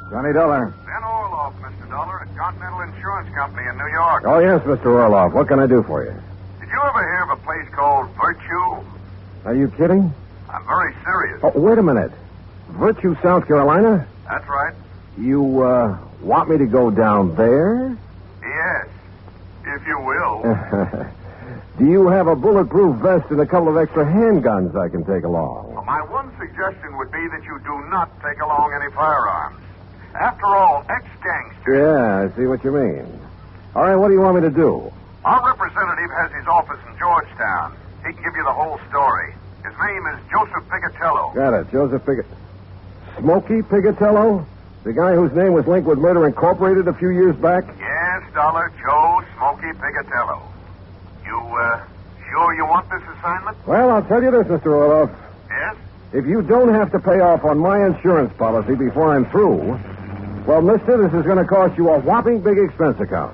Johnny Dollar. Ben Orloff, Mr. Dollar, at Continental Insurance Company in New York. Oh, yes, Mr. Orloff. What can I do for you? Did you ever hear of a place called Virtue? Are you kidding? I'm very serious. Oh, wait a minute. Virtue, South Carolina? That's right. You, want me to go down there? Yes, if you will. Do you have a bulletproof vest and a couple of extra handguns I can take along? Well, my one suggestion would be that you do not take along any firearms. After all, ex-gangsters... Yeah, I see what you mean. All right, what do you want me to do? Our representative has his office in Georgetown. He can give you the whole story. His name is Joseph Pigatello. Got it, Joseph Smokey Pigatello? The guy whose name was linked with Murder Incorporated a few years back? Yes, Dollar, Joe Smokey Pigatello. You, sure you want this assignment? Well, I'll tell you this, Mr. Orloff. Yes? If you don't have to pay off on my insurance policy before I'm through, well, mister, this is going to cost you a whopping big expense account.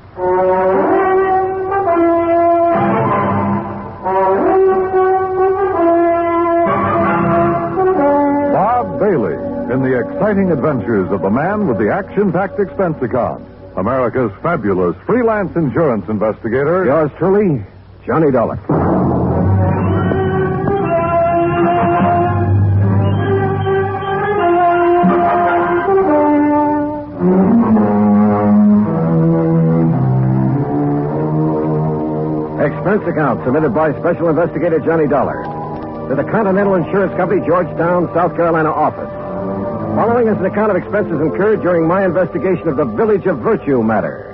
Bob Bailey in the exciting adventures of the man with the action-packed expense account. America's fabulous freelance insurance investigator. Yours truly, Johnny Dollar. Expense account submitted by Special Investigator Johnny Dollar to the Continental Insurance Company, Georgetown, South Carolina office. Following is an account of expenses incurred during my investigation of the Village of Virtue matter.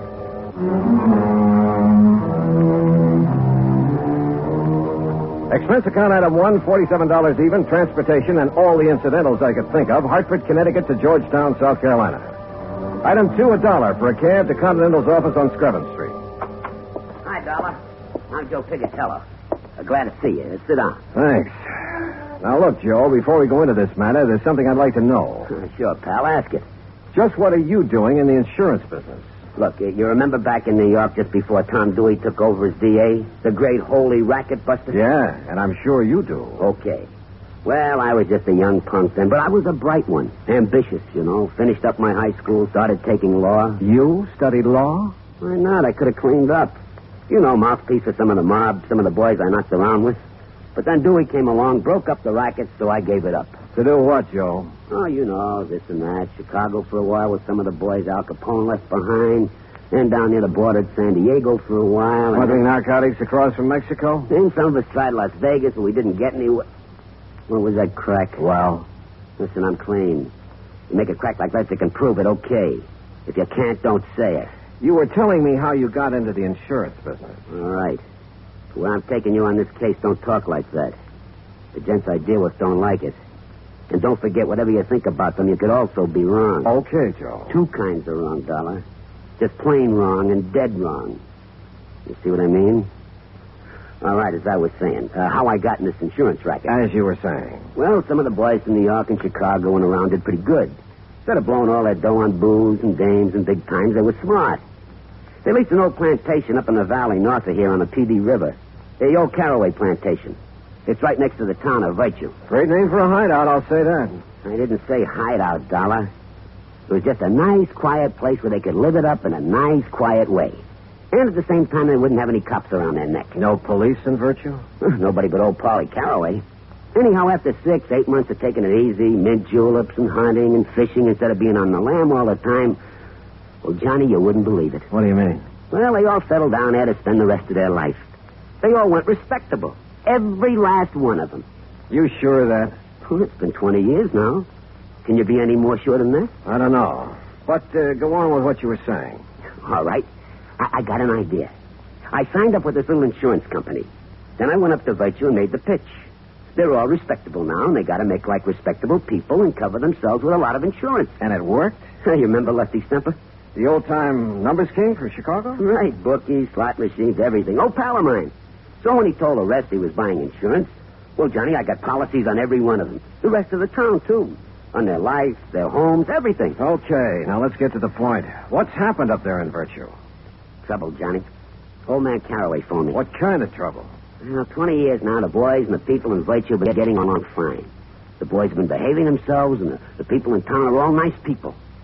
Expense account item 1, $47 even, transportation and all the incidentals I could think of, Hartford, Connecticut to Georgetown, South Carolina. Item 2, $1 for a cab to Continental's office on Screven Street. Hi, Dollar. I'm Joe Pigatello. Glad to see you. Sit down. Thanks. Now, look, Joe, before we go into this matter, there's something I'd like to know. Sure, pal. Ask it. Just what are you doing in the insurance business? Look, you remember back in New York just before Tom Dewey took over as DA? The great holy racket buster? Yeah, and I'm sure you do. Okay. Well, I was just a young punk then, but I was a bright one. Ambitious, you know. Finished up my high school, started taking law. You studied law? Why not? I could have cleaned up. You know, mouthpiece of some of the mob, some of the boys I knocked around with. But then Dewey came along, broke up the racket, so I gave it up. To do what, Joe? Oh, you know, this and that. Chicago for a while with some of the boys Al Capone left behind. Then down near the border at San Diego for a while. Smuggling narcotics across from Mexico? Then some of us tried Las Vegas, and we didn't get anywhere. What was that crack? Well? Listen, I'm clean. You make a crack like that, you can prove it, okay. If you can't, don't say it. You were telling me how you got into the insurance business. All right. Where I'm taking you on this case, don't talk like that. The gents I deal with don't like it. And don't forget, whatever you think about them, you could also be wrong. Okay, Joe. Two kinds of wrong, Dollar. Just plain wrong and dead wrong. You see what I mean? All right, as I was saying, how I got in this insurance racket. As you were saying. Well, some of the boys from New York and Chicago and around did pretty good. Instead of blowing all their dough on booze and dames and big times, they were smart. They leased an old plantation up in the valley north of here on the PD River. The old Caraway Plantation. It's right next to the town of Virtue. Great name for a hideout, I'll say that. I didn't say hideout, Dollar. It was just a nice, quiet place where they could live it up in a nice, quiet way. And at the same time, they wouldn't have any cops around their neck. No police in Virtue? Nobody but old Polly Caraway. Anyhow, after 6, 8 months of taking it easy, mint juleps and hunting and fishing instead of being on the lam all the time, well, Johnny, you wouldn't believe it. What do you mean? Well, they all settled down there to spend the rest of their life. They all went respectable. Every last one of them. You sure of that? Well, it's been 20 years now. Can you be any more sure than that? I don't know. But go on with what you were saying. All right. I got an idea. I signed up with this little insurance company. Then I went up to Virtue and made the pitch. They're all respectable now, and they got to make like respectable people and cover themselves with a lot of insurance. And it worked? You remember Lefty Stemper? The old-time numbers king for Chicago? Right. Bookies, slot machines, everything. Old pal of mine. So when he told the rest he was buying insurance, well, Johnny, I got policies on every one of them. The rest of the town, too. On their life, their homes, everything. Okay, now let's get to the point. What's happened up there in Virtue? Trouble, Johnny. Old man Caraway phoned me. What kind of trouble? Well, 20 years now, the boys and the people in Virtue have been getting along fine. The boys have been behaving themselves, and the people in town are all nice people.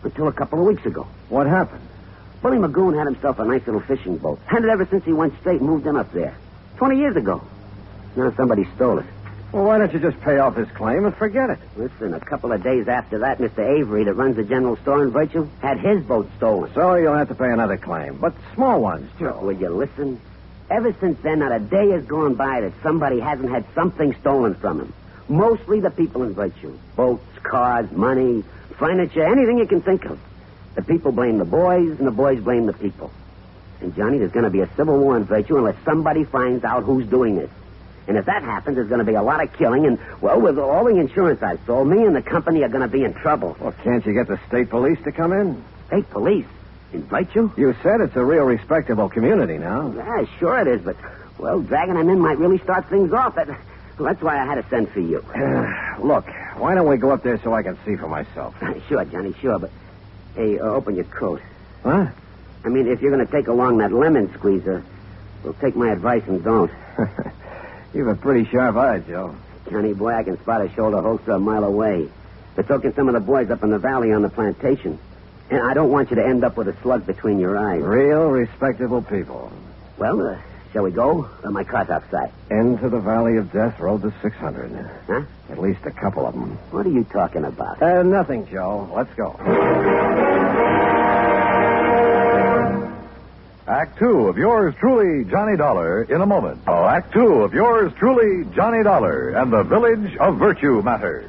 Until a couple of weeks ago. What happened? Bully Magoon had himself a nice little fishing boat. Had it ever since he went straight and moved in up there. 20 years ago. Now somebody stole it. Well, why don't you just pay off his claim and forget it? Listen, a couple of days after that, Mr. Avery, that runs the general store in Virtue, had his boat stolen. So you'll have to pay another claim. But small ones, Joe. Will you listen? Ever since then, not a day has gone by that somebody hasn't had something stolen from him. Mostly the people in Virtue. Boats, cars, money, furniture, anything you can think of. The people blame the boys, and the boys blame the people. And, Johnny, there's going to be a civil war in Virtue unless somebody finds out who's doing this. And if that happens, there's going to be a lot of killing, and, well, with all the insurance I've sold, me and the company are going to be in trouble. Well, can't you get the state police to come in? State police? In Virtue? You said it's a real respectable community now. Yeah, sure it is, but, well, dragging them in might really start things off. That's why I had to send for you. Look, why don't we go up there so I can see for myself? Sure, Johnny, sure, but, hey, open your coat. Huh? I mean, if you're going to take along that lemon squeezer, well, take my advice and don't. You've a pretty sharp eye, Joe. Johnny, boy, I can spot a shoulder holster a mile away. But so can some of the boys up in the valley on the plantation. And I don't want you to end up with a slug between your eyes. Real respectable people. Well, shall we go? My car's outside. Into the Valley of Death, Road to 600. Huh? At least a couple of them. What are you talking about? Nothing, Joe. Let's go. Act two of yours truly, Johnny Dollar, in a moment. Oh, Act two of yours truly, Johnny Dollar, and the Village of Virtue matters.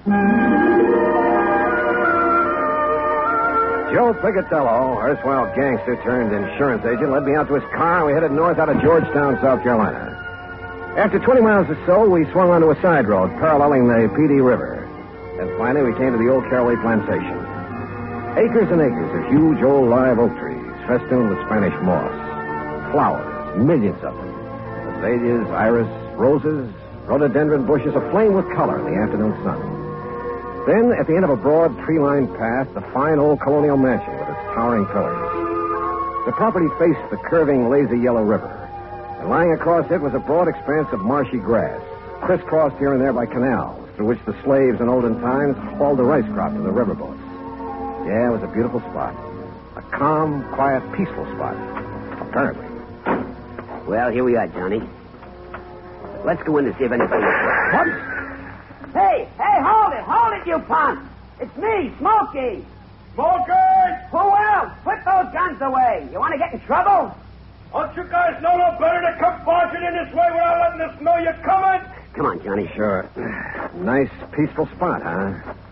Joe Picatello, erstwhile gangster turned insurance agent, led me out to his car, and we headed north out of Georgetown, South Carolina. After 20 miles or so, we swung onto a side road paralleling the PD River. And finally, we came to the old Caraway Plantation. Acres and acres of huge old live oak trees, festooned with Spanish moss. Flowers, millions of them. Azaleas, iris, roses, rhododendron bushes aflame with color in the afternoon sun. Then, at the end of a broad, tree-lined path, the fine old colonial mansion with its towering pillars. The property faced the curving, lazy yellow river. And lying across it was a broad expanse of marshy grass, crisscrossed here and there by canals, through which the slaves in olden times hauled the rice crop to the riverboats. Yeah, it was a beautiful spot. A calm, quiet, peaceful spot. Apparently. Well, here we are, Johnny. Let's go in to see if anybody's there. What? Hey, hold it, you punk! It's me, Smokey! Smokers! Who else? Put those guns away. You want to get in trouble? Don't you guys know no better to come barging in this way without letting us know you're coming? Come on, Johnny. Sure. Nice, peaceful spot, huh?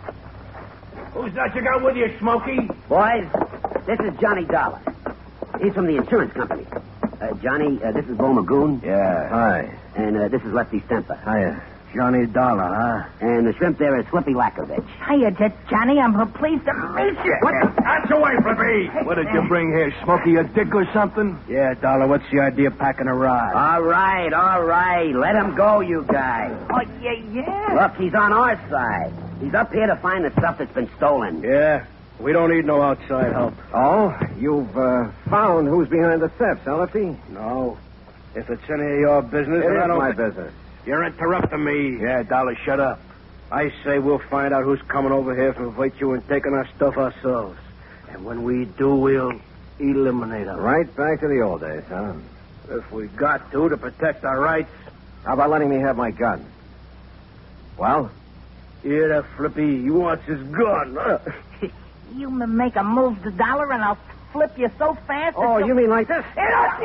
Who's that you got with you, Smokey? Boys, this is Johnny Dollar. He's from the insurance company. Johnny, this is Bo Magoon. Yeah. Hi. And this is Lefty Stemper. Hiya. Johnny Dollar, huh? And the shrimp there is Flippy Lakovich. Hiya, Johnny. I'm pleased to meet you. What? That's away, Flippy! What did you bring here, Smokey? A dick or something? Yeah, Dollar, what's the idea of packing a ride? All right. Let him go, you guys. Oh, yeah. Look, he's on our side. He's up here to find the stuff that's been stolen. Yeah, we don't need no outside help. Oh, you've found who's behind the theft, huh, Lefty? No. If it's any of your business, It then I is don't my thi- business. You're interrupting me. Yeah, Dollar, shut up. I say we'll find out who's coming over here from Virtue and taking our stuff ourselves. And when we do, we'll eliminate them. Right back to the old days, huh? If we got to protect our rights. How about letting me have my gun? Well? Yeah, that Flippy, he wants his gun. Huh? You make a move to Dollar, and I'll flip you so fast. Oh, you mean like this?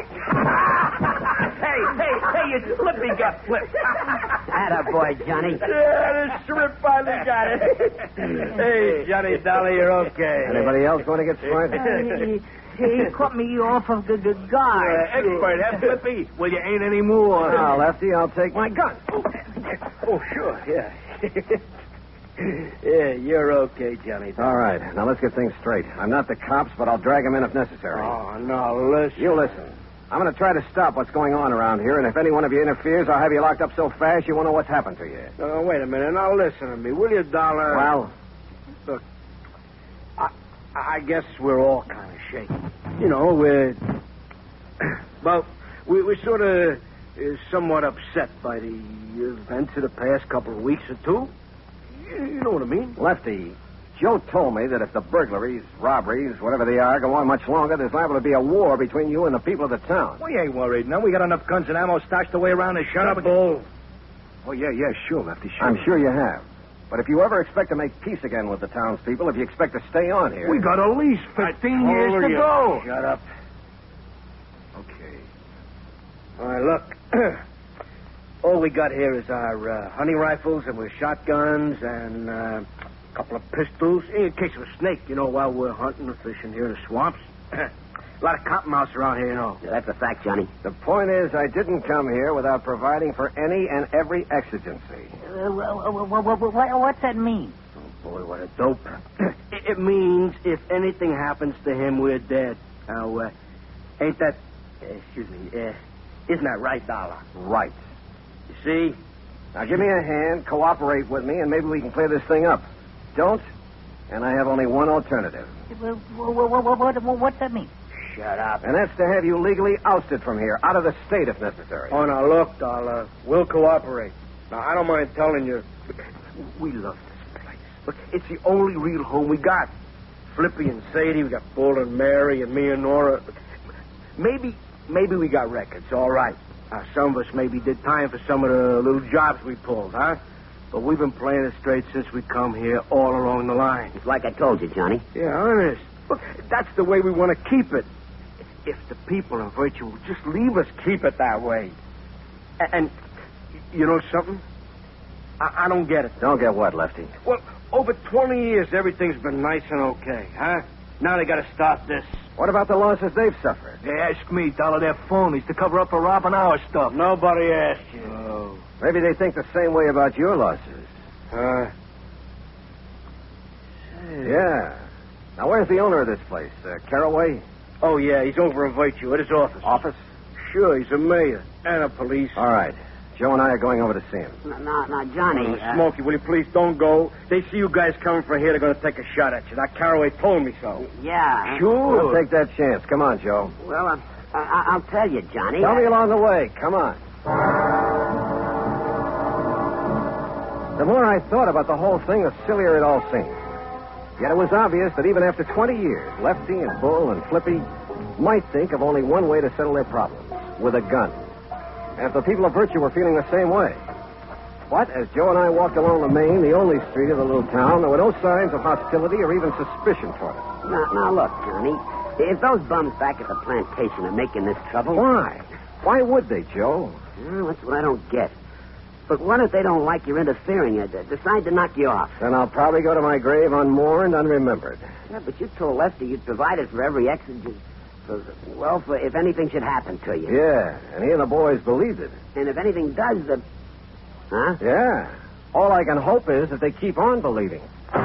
Hey, you Flippy got flipped. Attaboy, Johnny. Yeah, the shrimp finally got it. Hey, Johnny Dollar, you're okay. Anybody else want to get smart? He caught me off of the guard. Expert, huh, Flippy? Well, you ain't any more. Now, Lefty, I'll take my gun. Oh, sure, yeah. Yeah, you're okay, Johnny. All right. Now, let's get things straight. I'm not the cops, but I'll drag them in if necessary. Oh, no, listen. You listen. I'm going to try to stop what's going on around here, and if any one of you interferes, I'll have you locked up so fast you won't know what's happened to you. No, wait a minute. Now, listen to me. Will you, Dollar? Well? Look, I guess we're all kind of shaken. You know, we're sort of somewhat upset by the events of the past couple of weeks or two. You know what I mean? Lefty, Joe told me that if the burglaries, robberies, whatever they are, go on much longer, there's liable to be a war between you and the people of the town. We ain't worried. No, we got enough guns and ammo stashed away around the shut up, Bull. Oh, yeah, sure, Lefty, sure. I'm sure you have. But if you ever expect to make peace again with the townspeople, if you expect to stay on here... We got at least 15 years to go. Shut up. Okay. All right, look. All we got here is our hunting rifles and with shotguns and a couple of pistols in case of a snake, while we're hunting or fishing here in the swamps. A lot of cottonmouths around here, Yeah, that's a fact, Johnny. The point is, I didn't come here without providing for any and every exigency. What's that mean? Oh, boy, what a dope. It means if anything happens to him, we're dead. Now, ain't that... isn't that right, Dollar? Right. You see? Now, give me a hand, cooperate with me, and maybe we can clear this thing up. Don't, and I have only one alternative. What's that mean? Shut up. And that's to have you legally ousted from here, out of the state if necessary. Oh, now, look, Dollar. We'll cooperate. Now, I don't mind telling you, we love this place. Look, it's the only real home we got. Flippy and Sadie, we got Bull and Mary and me and Nora. Maybe we got records, all right. Some of us maybe did time for some of the little jobs we pulled, huh? But we've been playing it straight since we come here, all along the line. It's like I told you, Johnny. Yeah, honest. Look, that's the way we want to keep it. If the people in Virtue will just leave us keep it that way. And you know something? I don't get it. Don't get what, Lefty? Well, over 20 years, everything's been nice and okay, huh? Now they got to start this. What about the losses they've suffered? They ask me, Dollar, they're phonies to cover up for robbing our stuff. Nobody asked you. Oh. Maybe they think the same way about your losses. Yeah. Now, where's the owner of this place? Caraway? Oh, yeah, he's over in Virtue at his office. Office? Sure, he's a mayor and a police. All right. Joe and I are going over to see him. Now, Johnny... Smokey, will you please don't go? They see you guys coming from here, they're going to take a shot at you. That Caraway told me so. Yeah. Sure. We'll take that chance. Come on, Joe. Well, I'll tell you, Johnny. Tell me along the way. Come on. The more I thought about the whole thing, the sillier it all seemed. Yet it was obvious that even after 20 years, Lefty and Bull and Flippy might think of only one way to settle their problems, with a gun. And if the people of Virtue were feeling the same way. But as Joe and I walked along the main, the only street of the little town, there were no signs of hostility or even suspicion toward us. Now, look, Johnny. If those bums back at the plantation are making this trouble... Why? Why would they, Joe? Well, that's what I don't get. But what if they don't like your interfering and decide to knock you off? Then I'll probably go to my grave unmourned, unremembered. Yeah, but you told Lefty you'd provided for every exigent. For if anything should happen to you. Yeah, and he and the boys believed it. And if anything does, Huh? Yeah. All I can hope is that they keep on believing.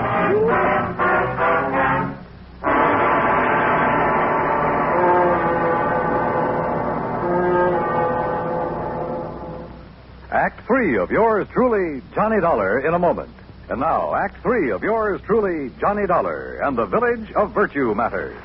Act 3 of yours truly, Johnny Dollar, in a moment. And now, Act 3 of yours truly, Johnny Dollar, and the Village of Virtue matters.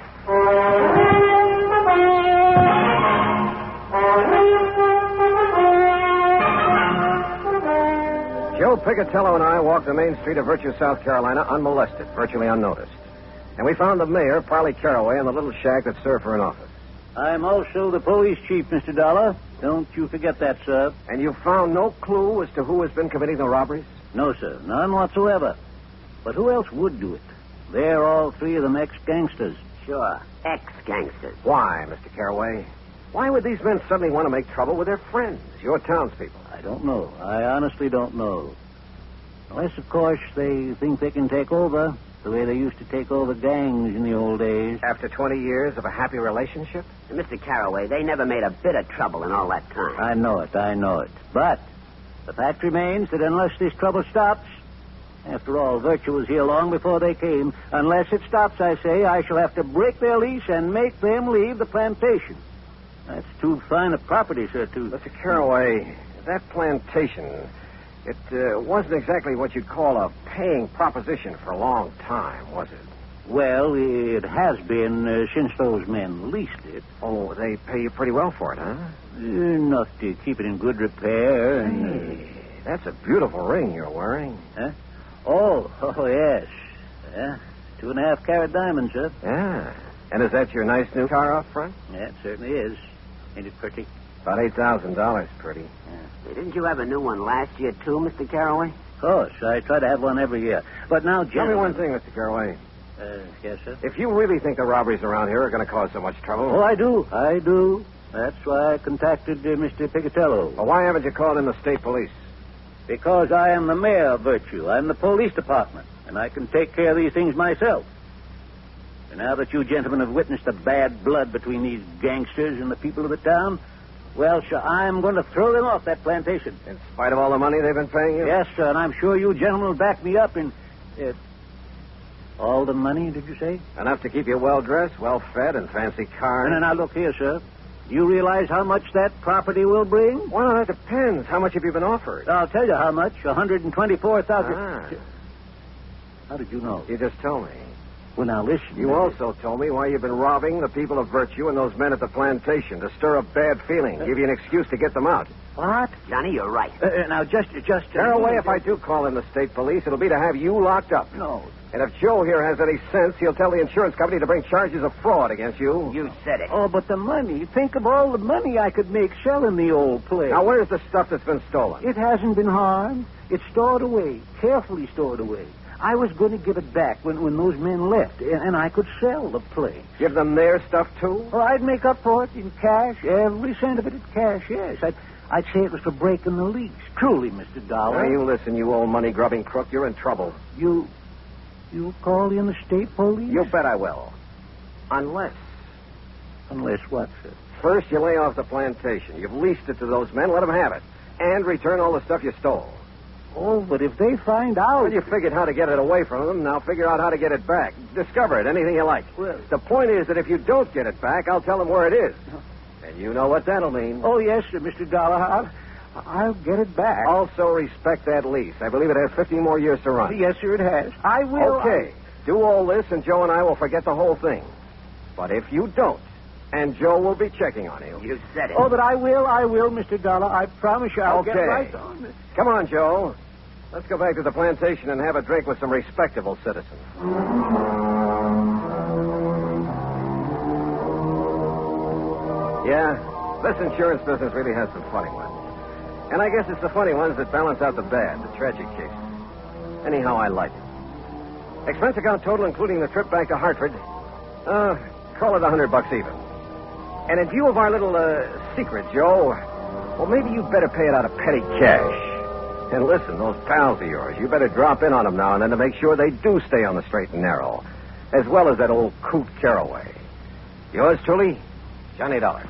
Joe Picatello and I walked the main street of Virtue, South Carolina, unmolested, virtually unnoticed. And we found the mayor, Parley Caraway, in the little shack that served for an office. I'm also the police chief, Mr. Dollar. Don't you forget that, sir. And you found no clue as to who has been committing the robberies? No, sir. None whatsoever. But who else would do it? They're all three of them ex-gangsters. Sure. Ex-gangsters. Why, Mr. Caraway? Why would these men suddenly want to make trouble with their friends, your townspeople? I don't know. I honestly don't know. Unless, of course, they think they can take over the way they used to take over gangs in the old days. After 20 years of a happy relationship? And Mr. Caraway, they never made a bit of trouble in all that time. I know it. But the fact remains that unless this trouble stops, after all, Virtue was here long before they came, unless it stops, I say, I shall have to break their lease and make them leave the plantation. That's too fine a property, sir, to... Mr. Caraway, that plantation, it wasn't exactly what you'd call a paying proposition for a long time, was it? Well, it has been since those men leased it. Oh, they pay you pretty well for it, huh? Enough to keep it in good repair and... Hey, that's a beautiful ring you're wearing. Huh? Oh, yes. Yeah, 2.5 carat diamond, sir. Yeah. And is that your nice new car up front? Yeah, it certainly is. Ain't it pretty? About $8,000 pretty. Hey, didn't you have a new one last year, too, Mr. Caraway? Of course. I try to have one every year. But now, Tell me gentlemen... one thing, Mr. Caraway. Yes, sir? If you really think the robberies around here are going to cause so much trouble... Oh, I do. That's why I contacted Mr. Picatello. Well, why haven't you called in the state police? Because I am the mayor of Virtue. I'm the police department, and I can take care of these things myself. And now that you gentlemen have witnessed the bad blood between these gangsters and the people of the town, well, sir, I'm going to throw them off that plantation. In spite of all the money they've been paying you? Yes, sir, and I'm sure you gentlemen will back me up in... all the money, did you say? Enough to keep you well-dressed, well-fed, and fancy cars? No, now, look here, sir. Do you realize how much that property will bring? Well, that depends. How much have you been offered? I'll tell you how much. $124,000. Ah. How did you know? You just told me. Well, now, listen. You also told me why you've been robbing the people of Virtue and those men at the plantation to stir up bad feeling, give you an excuse to get them out. What? Johnny, you're right. Now, just... Caraway, if I do call in the state police, it'll be to have you locked up. No. And if Joe here has any sense, he'll tell the insurance company to bring charges of fraud against you. You said it. Oh, but the money. Think of all the money I could make selling the old place. Now, where's the stuff that's been stolen? It hasn't been harmed. It's stored away, carefully stored away. I was going to give it back when those men left, and I could sell the place. Give them their stuff, too? Well, I'd make up for it in cash, every cent of it in cash, yes. I'd say it was for breaking the lease. Truly, Mr. Dollar. Now, you listen, you old money-grubbing crook. You're in trouble. You call in the state police? You bet I will. Unless what, sir? first you lay off the plantation. You've leased it to those men. Let them have it. And return all the stuff you stole. Oh, but if they find out... Well, you figured how to get it away from them. Now figure out how to get it back. Discover it, anything you like. Well... The point is that if you don't get it back, I'll tell them where it is. And you know what that'll mean. Oh, yes, sir, Mr. Dollar. I'll get it back. Also respect that lease. I believe it has 15 more years to run. Yes, sir, it has. I will... Okay. Do all this, and Joe and I will forget the whole thing. But if you don't, and Joe will be checking on you. You said it. Oh, but I will, Mr. Dollar. I promise you I'll get right on it. Come on, Joe. Let's go back to the plantation and have a drink with some respectable citizens. Yeah, this insurance business really has some funny ones. And I guess it's the funny ones that balance out the bad, the tragic cases. Anyhow, I like it. Expense account total, including the trip back to Hartford, call it $100 even. And in view of our little secret, Joe, well, maybe you better pay it out of petty cash. And listen, those pals of yours, you better drop in on them now and then to make sure they do stay on the straight and narrow, as well as that old coot Caraway. Yours truly, Johnny Dollar.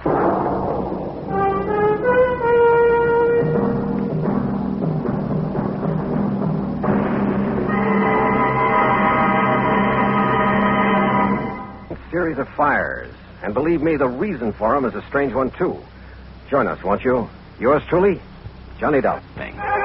Series of fires. And believe me, the reason for them is a strange one, too. Join us, won't you? Yours truly, Johnny Dollar.